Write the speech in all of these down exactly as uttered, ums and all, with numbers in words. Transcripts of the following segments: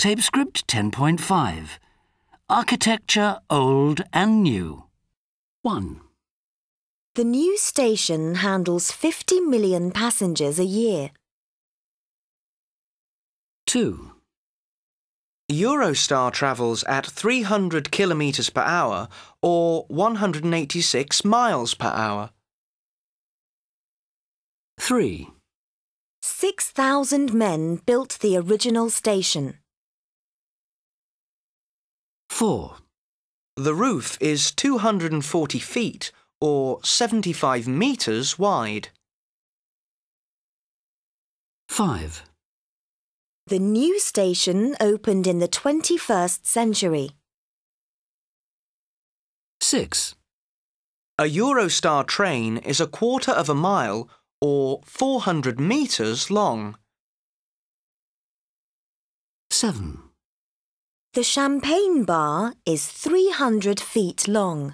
Tape script ten point five. Architecture old and new. one. The new station handles fifty million passengers a year. two. Eurostar travels at three hundred kilometres per hour or one hundred eighty-six miles per hour. three. six thousand men built the original station. four. The roof is two hundred forty feet or seventy-five metres wide. five. The new station opened in the twenty-first century. six. A Eurostar train is a quarter of a mile or four hundred metres long. seven. The Champagne Bar is three hundred feet long.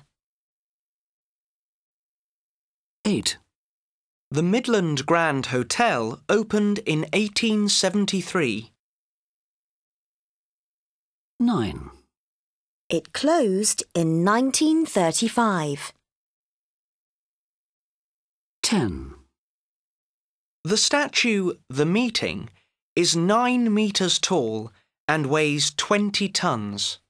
eight. The Midland Grand Hotel opened in eighteen seventy-three. nine. It closed in nineteen thirty-five. ten. The statue, The Meeting, is nine metres tall and weighs twenty tonnes.